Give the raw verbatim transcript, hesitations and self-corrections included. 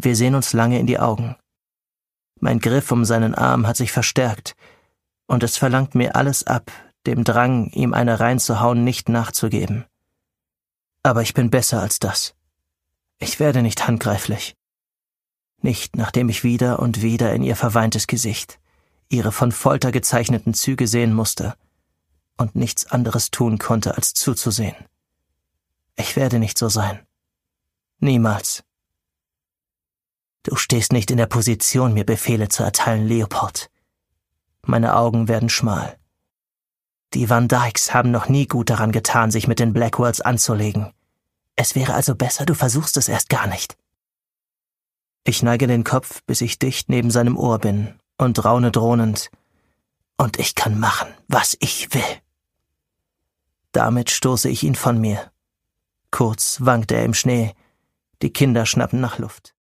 Wir sehen uns lange in die Augen. Mein Griff um seinen Arm hat sich verstärkt, und es verlangt mir alles ab, dem Drang, ihm eine reinzuhauen, nicht nachzugeben. Aber ich bin besser als das. Ich werde nicht handgreiflich. Nicht, nachdem ich wieder und wieder in ihr verweintes Gesicht, ihre von Folter gezeichneten Züge sehen musste und nichts anderes tun konnte, als zuzusehen. Ich werde nicht so sein. Niemals. Du stehst nicht in der Position, mir Befehle zu erteilen, Leopold. Meine Augen werden schmal. Die Van Dykes haben noch nie gut daran getan, sich mit den Blackwells anzulegen. Es wäre also besser, du versuchst es erst gar nicht. Ich neige den Kopf, bis ich dicht neben seinem Ohr bin und raune drohnend. Und ich kann machen, was ich will. Damit stoße ich ihn von mir. Kurz wankt er im Schnee. Die Kinder schnappen nach Luft.